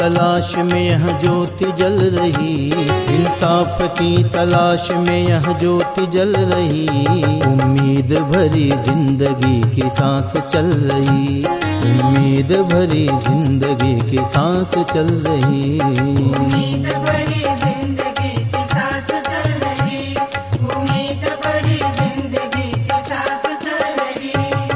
तलाश में यह ज्योति जल रही, इंसाफ की तलाश में यह ज्योति जल रही। उम्मीद भरी जिंदगी की सांस चल रही, उम्मीद भरी जिंदगी की सांस चल रही। उम्मीद भरी जिंदगी की सांस चल रही, उम्मीद भरी जिंदगी की सांस चल रही।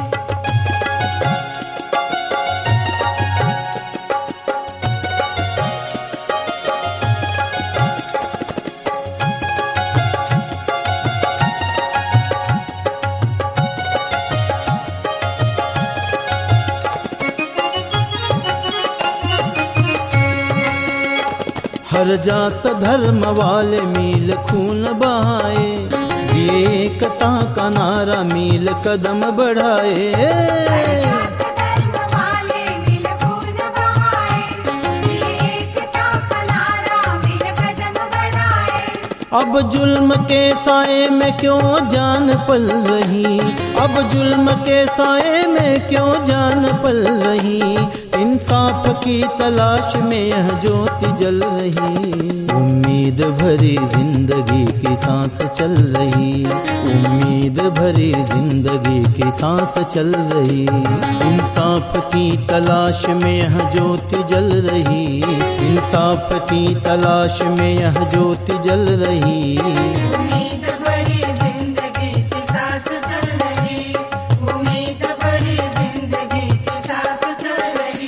हर जात धर्म वाले मील खून बहाए, दिए एकता का नारा मील कदम बढ़ाए। धर्म वाले मिल खून बहाए, दिए एकता का नारा मिल कदम बढ़ाए। अब जुल्म के साए में क्यों जान पल रही, अब जुल्म के साए में क्यों जान पल रही। इंसाफ की तलाश में यह ज्योति जल रही, उम्मीद भरी जिंदगी की सांस चल रही, उम्मीद भरी जिंदगी की सांस चल रही। इंसाफ की तलाश में यह ज्योति जल रही, इंसाफ की तलाश में यह ज्योति जल रही। उम्मीद भरी जिंदगी की सांस चल रही, उम्मीद भरी जिंदगी की सांस चल रही।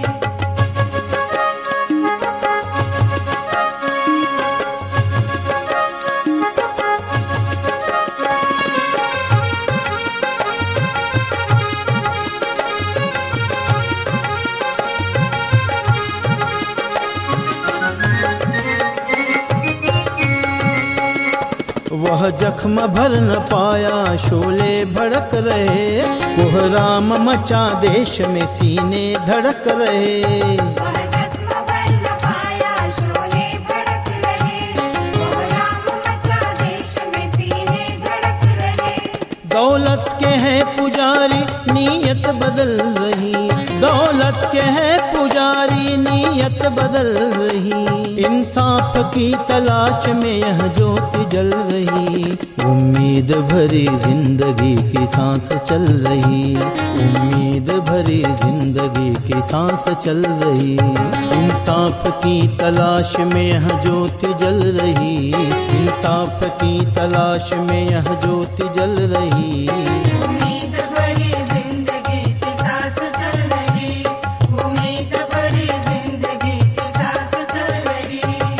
वह जख्म भर न पाया शोले भड़क रहे, कोहराम मचा देश में सीने धड़क रहे। वह जख्म भर न पाया शोले भड़क रहे, कोहराम मचा देश में सीने धड़क रहे। दौलत के हैं पुजारी नीयत बदल रही, दौलत के हैं पुजारी नीयत बदल रही। इंसाफ की तलाश में यह ज्योति जल रही, उम्मीद भरी जिंदगी की सांस चल रही, उम्मीद भरी जिंदगी की सांस चल रही। इंसाफ की तलाश में यह ज्योति जल रही, इंसाफ की तलाश में यह ज्योति जल रही। उम्मीद भरी जिंदगी की सांस चल रही, उम्मीद भरी जिंदगी की सांस चल रही।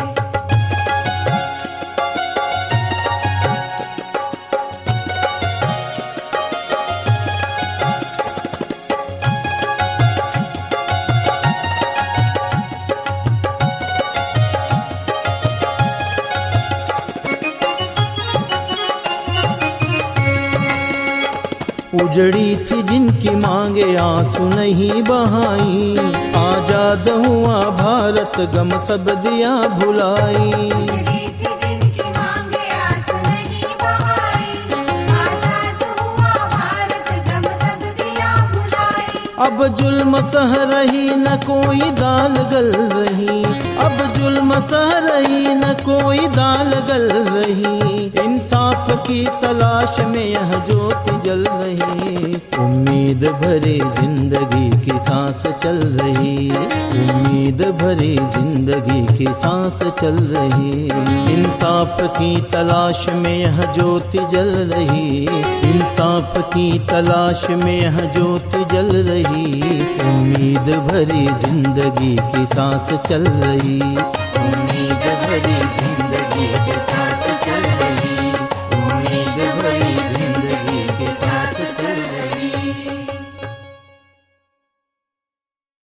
उजड़ी थी जिनकी मांगे आंसू नहीं बहाई, आजाद हुआ भारत गम सब दिया भुलाई। उजड़ी थी जिनकी मांगे आंसू नहीं बहाई, आजाद हुआ भारत गम सब दिया भुलाई। अब जुल्म सह रही न कोई दाल गल रही, अब जुल्म सह रही न कोई दाल गल रही। इंसाफ की तलाश में यह ज्योति जल रही, उम्मीद भरी जिंदगी की सांस चल रही, उम्मीद भरी जिंदगी की सांस चल रही। इंसाफ की तलाश में यह ज्योति जल रही, इंसाफ की तलाश में यह ज्योति जल रही। उम्मीद भरी जिंदगी की सांस चल रही, उम्मीद भरी जिंदगी